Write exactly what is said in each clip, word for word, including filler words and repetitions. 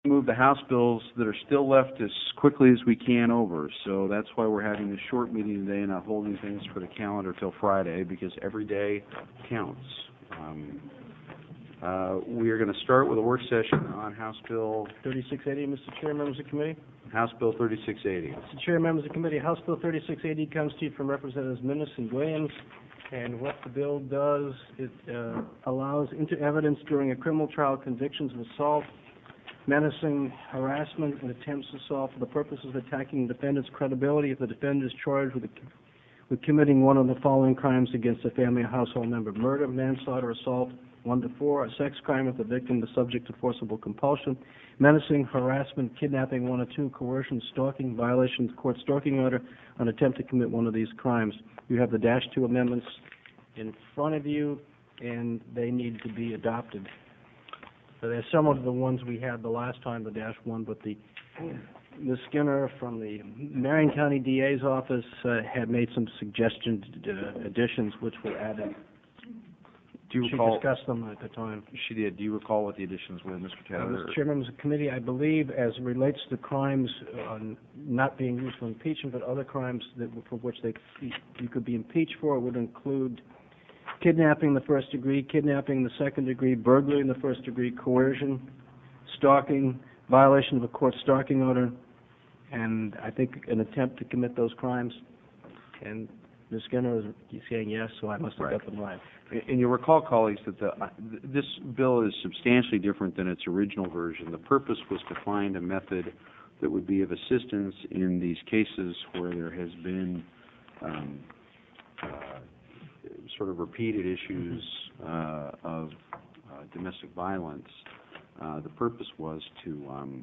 move the House bills that are still left as quickly as we can over. So that's why we're having this short meeting today and not holding things for the calendar till Friday, because every day counts. Um, uh, we are going to start with a work session on House Bill thirty-six eighty, Mister Chair, members of the committee. House Bill thirty-six eighty. Mister Chair, members of the committee, House Bill thirty-six eighty comes to you from Representatives Minnis and Williams. And what the bill does, it uh, allows into evidence during a criminal trial convictions of assault, menacing, harassment, and attempts to assault for the purposes of attacking the defendant's credibility if the defendant is charged with, with committing one of the following crimes against a family or household member: murder, manslaughter, assault, one to four, a sex crime if the victim is subject to forcible compulsion, menacing, harassment, kidnapping, one or two, coercion, stalking, violation of the court stalking order, an attempt to commit one of these crimes. You have the dash two amendments in front of you, and they need to be adopted. So they're similar to the ones we had the last time, the dash one, but the Miz Skinner from the Marion County D A's office uh, had made some suggestions, uh, additions, which were added. Do you she recall? discussed them at the time. She did. Do you recall what the additions were, Mister Uh, Taylor? Mister Chairman, members of the committee, I believe, as it relates to crimes uh, not being used for impeachment, but other crimes that, for which they you could be impeached for, would include kidnapping in the first degree, kidnapping in the second degree, burglary in the first degree, coercion, stalking, violation of a court stalking order, and I think an attempt to commit those crimes. And Miz Skinner is saying yes, so I must have Right. got them right. And you'll recall, colleagues, that the, uh, th- this bill is substantially different than its original version. The purpose was to find a method that would be of assistance in these cases where there has been um, uh, sort of repeated issues uh, of uh, domestic violence. Uh, the purpose was to um,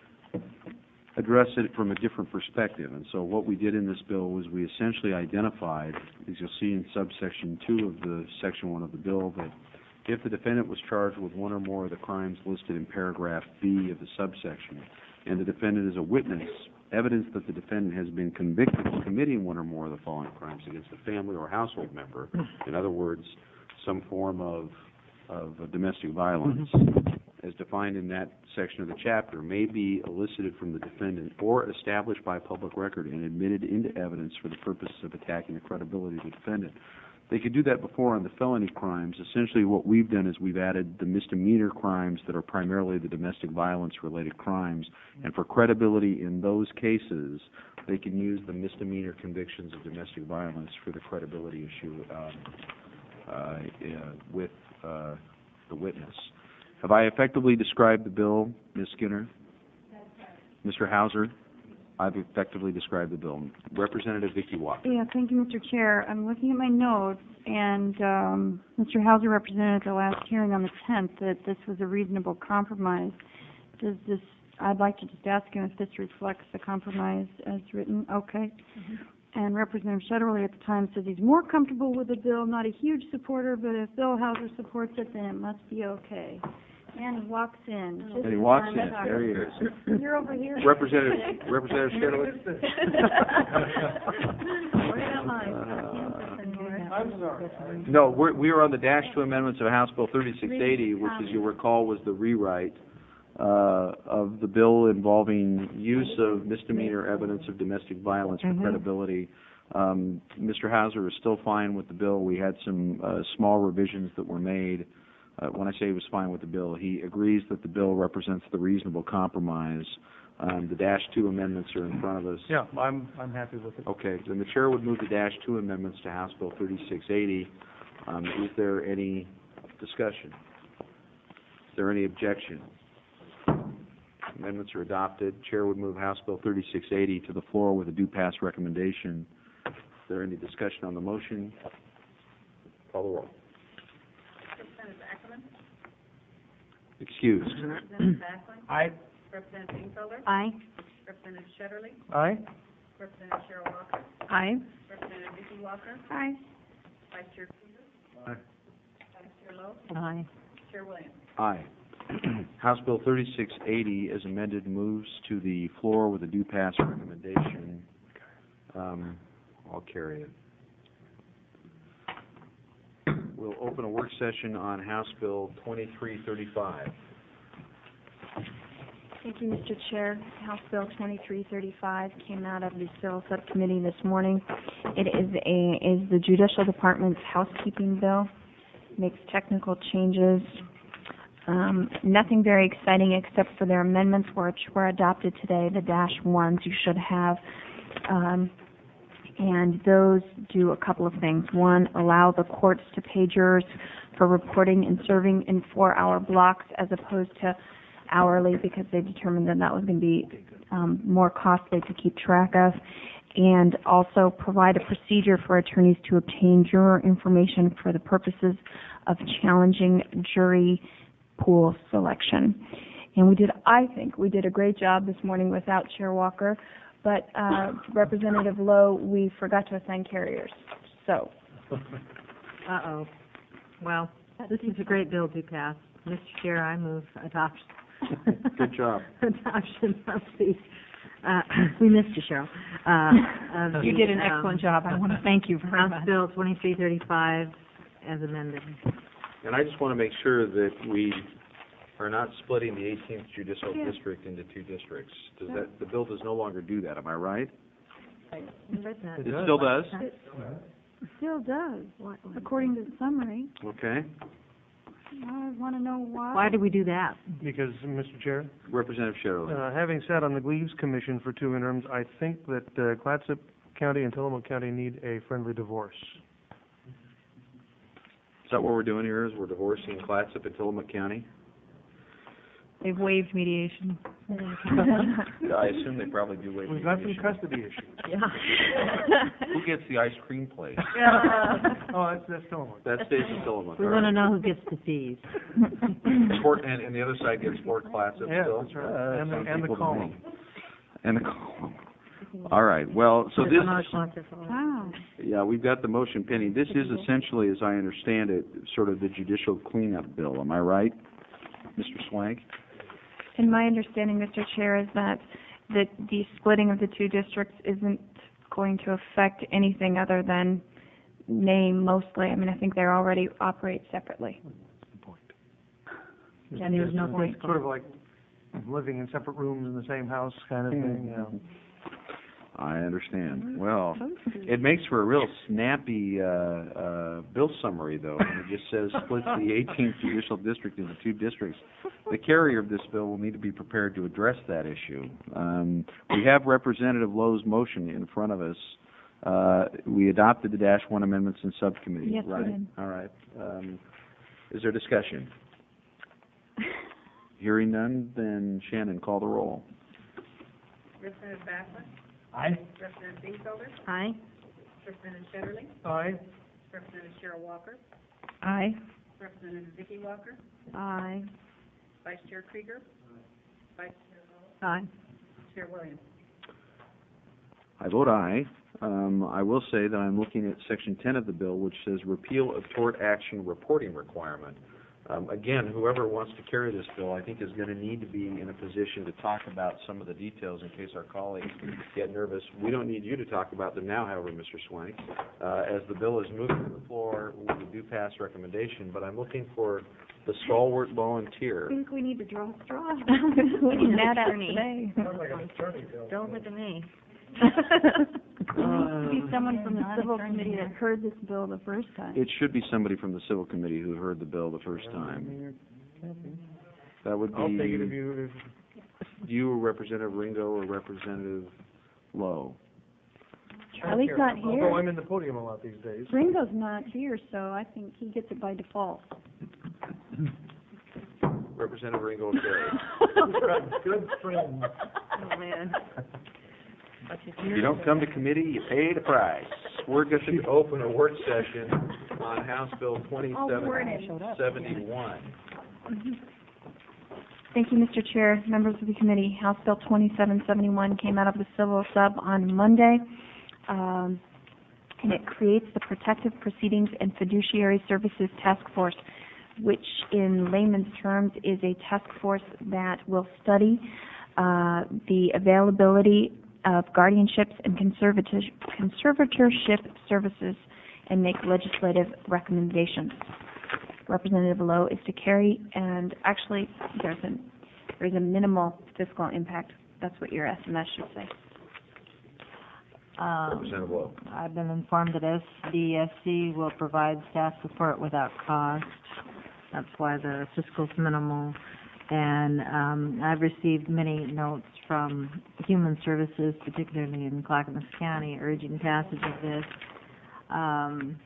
address it from a different perspective. And so what we did in this bill was we essentially identified, as you'll see in subsection two of the section one of the bill, that if the defendant was charged with one or more of the crimes listed in paragraph B of the subsection, and the defendant is a witness, evidence that the defendant has been convicted of committing one or more of the following crimes against a family or household member, in other words, some form of, of domestic violence, as defined in that section of the chapter, may be elicited from the defendant or established by public record and admitted into evidence for the purposes of attacking the credibility of the defendant. They could do that before on the felony crimes. Essentially what we've done is we've added the misdemeanor crimes that are primarily the domestic violence-related crimes, and for credibility in those cases, they can use the misdemeanor convictions of domestic violence for the credibility issue um, uh, uh, with uh, the witness. Have I effectively described the bill, Miz Skinner? Mister Hauser? I've effectively described the bill. Representative Vicki Walker. Yeah, thank you, Mister Chair. I'm looking at my notes, and um, Mister Hauser represented at the last hearing on the tenth that this was a reasonable compromise. Does this, I'd like to just ask him if this reflects the compromise as written. Okay. Mm-hmm. And Representative Shetterly at the time says he's more comfortable with the bill, not a huge supporter, but if Bill Hauser supports it, then it must be okay. And he walks in. And he walks in. There he is. You're over here. Representative Representative Shetterly. I'm sorry. No, we're, we are on the dash two amendments of House Bill thirty-six eighty, which, as you recall, was the rewrite uh, of the bill involving use of misdemeanor evidence of domestic violence for mm-hmm. credibility. Um, Mister Hauser is still fine with the bill. We had some uh, small revisions that were made. Uh, when I say he was fine with the bill, he agrees that the bill represents the reasonable compromise. Um, the dash two amendments are in front of us. Yeah, I'm I'm happy with it. Okay, then the chair would move the dash two amendments to House Bill thirty-six eighty. Um, is there any discussion? Is there any objection? Amendments are adopted. Chair would move House Bill thirty-six eighty to the floor with a due pass recommendation. Is there any discussion on the motion? Call the roll. Representative Ackerman? Excused. Representative Backlund? Aye. Representative Ingfelder? Aye. Representative Shetterly? Aye. Representative Cheryl Walker? Aye. Representative Vicki Walker? Aye. Vice Chair Peters? Aye. Vice Chair Lowe? Aye. Chair Williams? Aye. House Bill thirty-six eighty, as amended, moves to the floor with a due pass recommendation. Um, I'll carry it. We'll open a work session on House Bill twenty-three thirty-five. Thank you, Mister Chair. House Bill twenty-three thirty-five came out of the Civil Subcommittee this morning. It is a is the Judicial Department's housekeeping bill. Makes technical changes. Um, nothing very exciting except for their amendments which were adopted today, the dash ones you should have. Um, and those do a couple of things. One, allow the courts to pay jurors for reporting and serving in four-hour blocks as opposed to hourly, because they determined that that was going to be um, more costly to keep track of. And also provide a procedure for attorneys to obtain juror information for the purposes of challenging jury pool selection. And we did, I think, we did a great job this morning without Chair Walker, but uh, Representative Lowe, we forgot to assign carriers. So. Uh-oh. Well, this is a great bill to pass. Mister Chair, I move adoption. Good job. Adoption of the, uh, we missed you, Cheryl. Uh, of You the, did an um, excellent job. I want to thank you very House much. Bill twenty-three thirty-five as amended. And I just want to make sure that we are not splitting the eighteenth judicial Yeah. district into two districts. Does that, the bill does no longer do that, am I right? Where's that? It still does? It still does, according to the summary. Okay. I want to know why. Why did we do that? Because, Mister Chair, Representative Sherrill. uh, having sat on the Gleaves Commission for two interims, I think that uh, Clatsop County and Tillamook County need a friendly divorce. Is that what we're doing here, is we're divorcing Clatsop and Tillamook County? They've waived mediation. I assume they probably do waive We've got some mediation. custody issues. Yeah. Who gets the ice cream place? Oh, that's, that's Tillamook. That stays in Tillamook. We all want to right. know who gets the fees. Fort, and, and the other side gets Fort Clatsop Yeah, still? that's right. Uh, And the- sounds and the equal to column. me. And the column. All right, well, so this, Wow. yeah, we've got the motion pending. This is essentially, as I understand it, sort of the judicial cleanup bill, am I right, Mister Swank? And my understanding, Mister Chair, is that the, the splitting of the two districts isn't going to affect anything other than name mostly. I mean, I think they already operate separately. Yeah, there's no point. Sort of like living in separate rooms in the same house kind of thing, you know. I understand. Well, it makes for a real snappy, uh, uh, bill summary, though. It just says splits the eighteenth judicial district into two districts. The carrier of this bill will need to be prepared to address that issue. Um, we have Representative Lowe's motion in front of us. Uh, we adopted the dash one amendments in subcommittee, Yes, we right? did. All right. Um, is there discussion? Hearing none, then Shannon, call the roll. Representative Backlund? Aye. Representative Binkfelder? Aye. Representative Shetterly? Aye. Representative Cheryl Walker? Aye. Representative Vicki Walker? Aye. Vice Chair Krieger? Vice Chair Lowe? Aye. Chair Williams? I vote aye. Um, I will say that I'm looking at section ten of the bill, which says repeal of tort action reporting requirement. Um, again, whoever wants to carry this bill, I think, is going to need to be in a position to talk about some of the details in case our colleagues get nervous. We don't need you to talk about them now, however, Mister Swank. Uh, as the bill is moving to the floor, we do pass recommendation, but I'm looking for the stalwart volunteer. I think we need to draw straws. We need that out today. Don't look at me. Be someone from the Civil Committee that heard this bill the first time. It should be somebody from the Civil Committee who heard the bill the first time. That would be I'll take it if you, if, you, or Representative Ringo, or Representative Lowe. Charlie's not although here. I'm in the podium a lot these days. Ringo's not here, so I think he gets it by default. Representative Ringo carries. Good friend. Oh, man. If you don't come to committee, you pay the price. We're going to open a work session on House Bill twenty-seven seventy-one. Thank you, Mister Chair, members of the committee. House Bill twenty-seven seventy-one came out of the Civil Sub on Monday, um, and it creates the Protective Proceedings and Fiduciary Services Task Force, which in layman's terms is a task force that will study uh, the availability of guardianships and conservator- conservatorship services and make legislative recommendations. Representative Lowe is to carry, and actually there's an there's a minimal fiscal impact. That's what your S M S should say. Um, Representative Lowe. I've been informed that S D S C will provide staff support without cost. That's why the fiscal's minimal. And um, I've received many notes from Human Services, particularly in Clackamas County, urging passage of this. Um,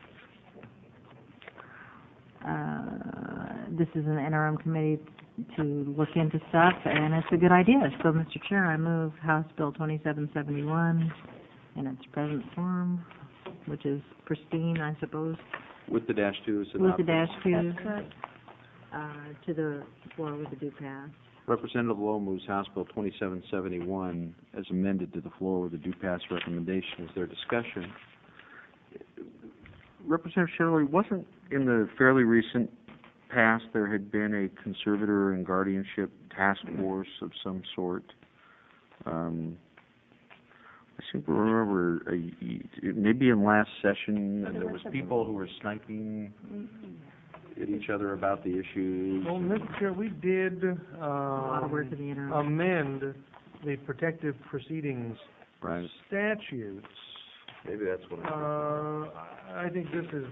uh, this is an interim committee to look into stuff, and it's a good idea. So, Mister Chair, I move House Bill twenty-seven seventy-one in its present form, which is pristine, I suppose, With the dash two is with adopted. the dash two, That's correct. uh, to the floor with the due pass. Representative Lowe moves House Bill twenty-seven seventy-one as amended to the floor with a due pass recommendation. Is there discussion? Representative Shetterly, wasn't in the fairly recent past there had been a conservator and guardianship task force of some sort? Um, I seem to remember a, maybe in last session, and there was people who were sniping at each other about the issues. Well, Mister Chair, we did, A lot of work in the interim. um, amend the protective proceedings Right. statutes. Maybe that's what I Uh, I think this is,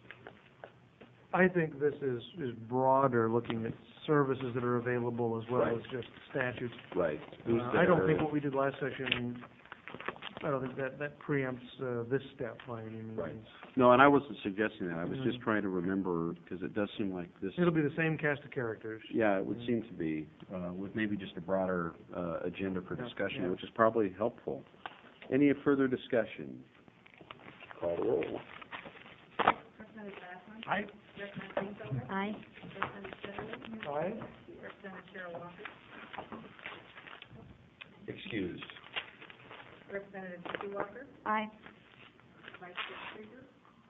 I think this is, is broader, looking at services that are available as well Right. as just statutes. Right. Who's Uh, I don't there? think what we did last session, I don't think that, that preempts, uh, this step by any means. Right. No, and I wasn't suggesting that. I was just Mhm. trying to remember, because it does seem like this, It'll be the same cast of characters. yeah, it would seem to be, uh, with maybe just a broader, uh, agenda for Yeah, discussion, yeah. which is probably helpful. Any further discussion? Call the roll. Representative Lassman? Aye. Representative Kingfelder? Aye. Representative Shetterly? Aye. Representative Cheryl Walker? Excused. Representative Sue Walker? Aye. Vice Chair Krieger?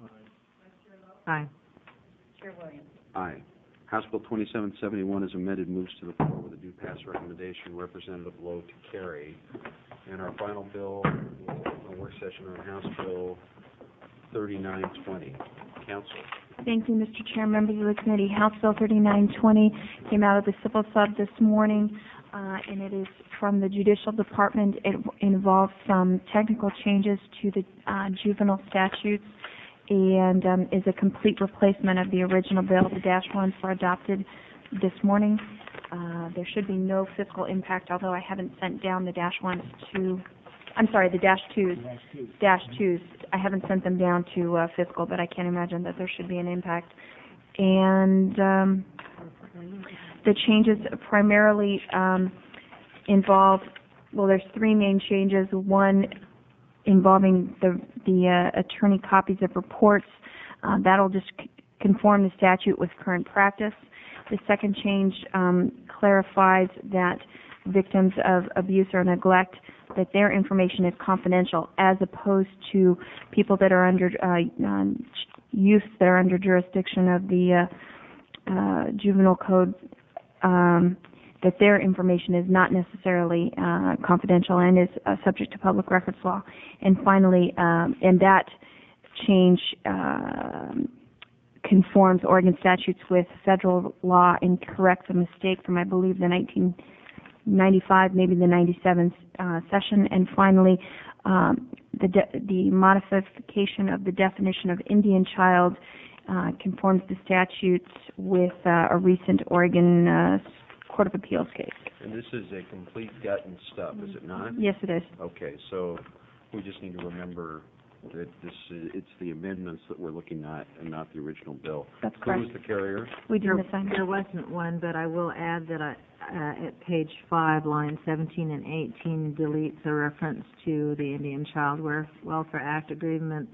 Aye. Chair Williams? Aye. House Bill twenty-seven seventy-one is amended, moves to the floor with a due pass recommendation. Representative Lowe to carry. And our final bill, a work session on House Bill thirty-nine twenty. Council. Thank you, Mister Chair, members of the committee. House Bill thirty-nine twenty came out of the Civil Sub this morning, uh, and it is from the Judicial Department. It involves some technical changes to the uh, juvenile statutes and um, is a complete replacement of the original bill. The dash ones were adopted this morning. Uh, there should be no fiscal impact, although I haven't sent down the dash ones to, I'm sorry, the dash twos. Dash twos. I haven't sent them down to uh, fiscal, but I can't imagine that there should be an impact. And um, the changes primarily um, involve, well, there's three main changes. One involving the the uh, attorney copies of reports. Uh, that'll just c- conform the statute with current practice. The second change um, clarifies that victims of abuse or neglect, that their information is confidential, as opposed to people that are under uh, um, youth that are under jurisdiction of the uh, uh, juvenile code. Um, that their information is not necessarily uh, confidential and is uh, subject to public records law. And finally, um, and that change uh, conforms Oregon statutes with federal law and corrects a mistake from, I believe, the nineteen ninety-five, maybe the ninety-seven uh, session. And finally, um, the, de- the modification of the definition of Indian child uh, conforms the statutes with uh, a recent Oregon uh, Court of Appeals case. And this is a complete gut and stuff, is it not? Yes, it is. Okay, so we just need to remember that this is, it's the amendments that we're looking at and not the original bill. That's Who correct. was the carrier? We did There, assign there wasn't one, but I will add that I, uh, at page five, line seventeen and eighteen, deletes a reference to the Indian Child Welfare Act agreement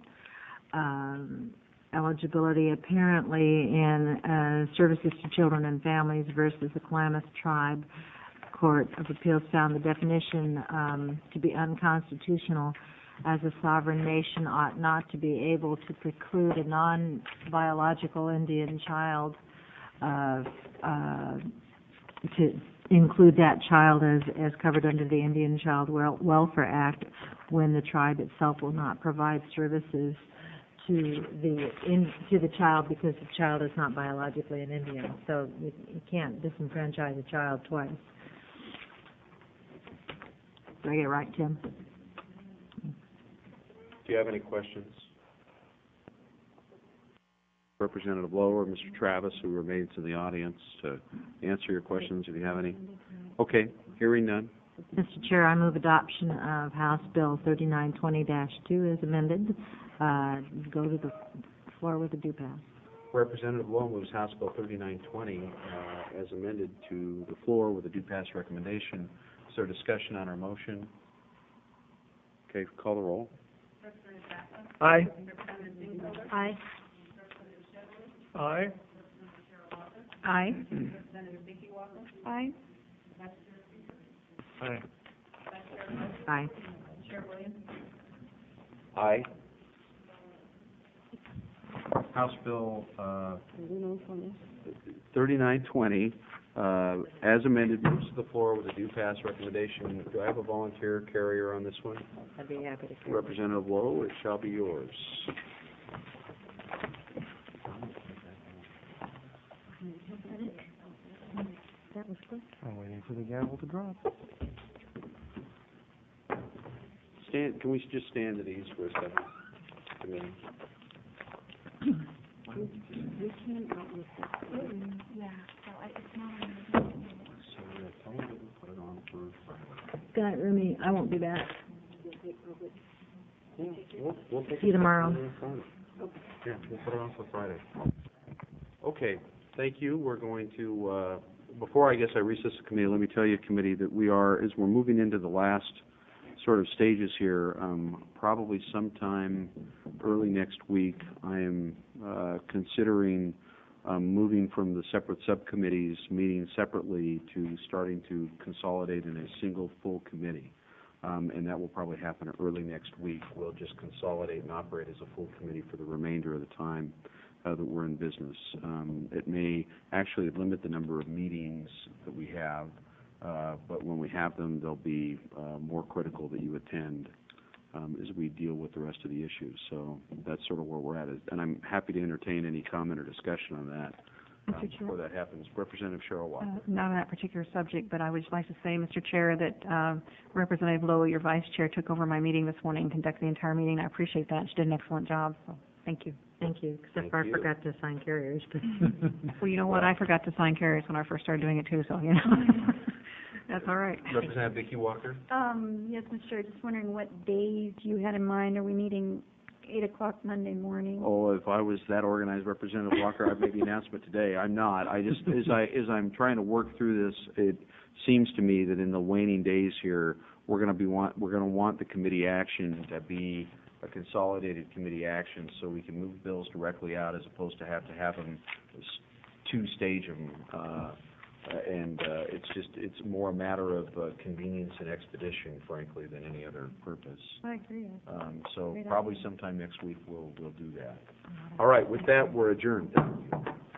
um, eligibility. Apparently, in uh, Services to Children and Families versus the Klamath Tribe Court of Appeals found the definition um, to be unconstitutional, as a sovereign nation ought not to be able to preclude a non-biological Indian child uh, uh, to include that child as, as covered under the Indian Child Wel- Welfare Act when the tribe itself will not provide services to the in, to the child because the child is not biologically an Indian. So you, you can't disenfranchise a child twice. Do I get it right, Tim? Do you have any questions? Representative Lowe or Mister Travis, who remains in the audience, to answer your questions if you have any. Okay, hearing none. Mister Chair, I move adoption of House Bill thirty-nine twenty dash two as amended. Uh, go to the floor with a do pass. Representative Lowe moves House Bill thirty-nine twenty uh, as amended to the floor with a due pass recommendation. Is there discussion on our motion? Okay, call the roll. Aye. Aye. Aye. Aye. Aye. Aye. Aye. Aye. House Bill uh, thirty-nine twenty, uh, as amended, moves to the floor with a due pass recommendation. Do I have a volunteer carrier on this one? I'd be happy to carry. Representative Lowe, it shall be yours. That was quick. I'm waiting for the gavel to drop. Stand, can we just stand at ease for a second? Committee. We cannot with this. Yeah, so I, it's not on the. So, yeah, tell them to put it on for Good night, Rumi. I won't be back. Yeah, we'll, we'll take See you it tomorrow. Friday. Yeah, we'll put it on for Friday. Okay, thank you. We're going to, uh, before I guess I recess the committee, let me tell you, committee, that we are, as we're moving into the last sort of stages here, um, probably sometime early next week, I am uh, considering um, moving from the separate subcommittees, meeting separately, to starting to consolidate in a single full committee. Um, and that will probably happen early next week. We'll just consolidate and operate as a full committee for the remainder of the time uh, that we're in business. Um, it may actually limit the number of meetings that we have, uh, but when we have them, they'll be uh, more critical that you attend um, as we deal with the rest of the issues. So that's sort of where we're at. And I'm happy to entertain any comment or discussion on that. Um, before that happens. Representative Cheryl Walker. Uh, not on that particular subject, but I would just like to say, Mister Chair, that um, Representative Lowe, your vice chair, took over my meeting this morning and conducted the entire meeting. I appreciate that. She did an excellent job, so thank you. Thank you, except Thank for I you. forgot to sign carriers. But Well, you know what? I forgot to sign carriers when I first started doing it, too, so, you know. That's all right. Representative Vicki Walker. Um, yes, Mister Chair, just wondering what days you had in mind. Are we meeting eight o'clock Monday morning? Oh, if I was that organized, Representative Walker, I'd make the announcement today. I'm not. I just, as I, as I'm trying to work through this, it seems to me that in the waning days here, we're going to be want, we're going to want the committee action to be a consolidated committee action, so we can move bills directly out as opposed to have to have them two-stage them. Uh, and uh, it's just, it's more a matter of uh, convenience and expedition, frankly, than any other purpose. I agree. Um, so Great probably sometime next week we'll, we'll do that. All right, with that, we're adjourned. Thank you.